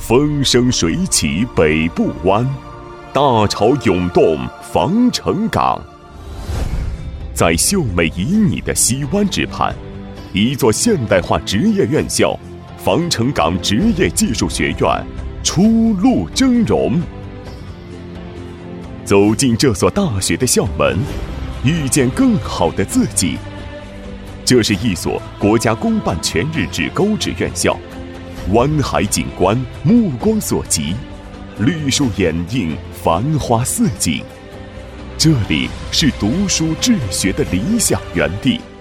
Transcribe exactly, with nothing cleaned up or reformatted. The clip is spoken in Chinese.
风生水起北部湾，大潮涌动防城港。在秀美旖旎的西湾之畔，一座现代化职业院校——防城港职业技术学院初露峥嵘。走进这所大学的校门，遇见更好的自己。这是一所国家公办全日制高职院校，湾海景观目光所及，绿树掩映繁花似锦。这里是读书治学的理想园地。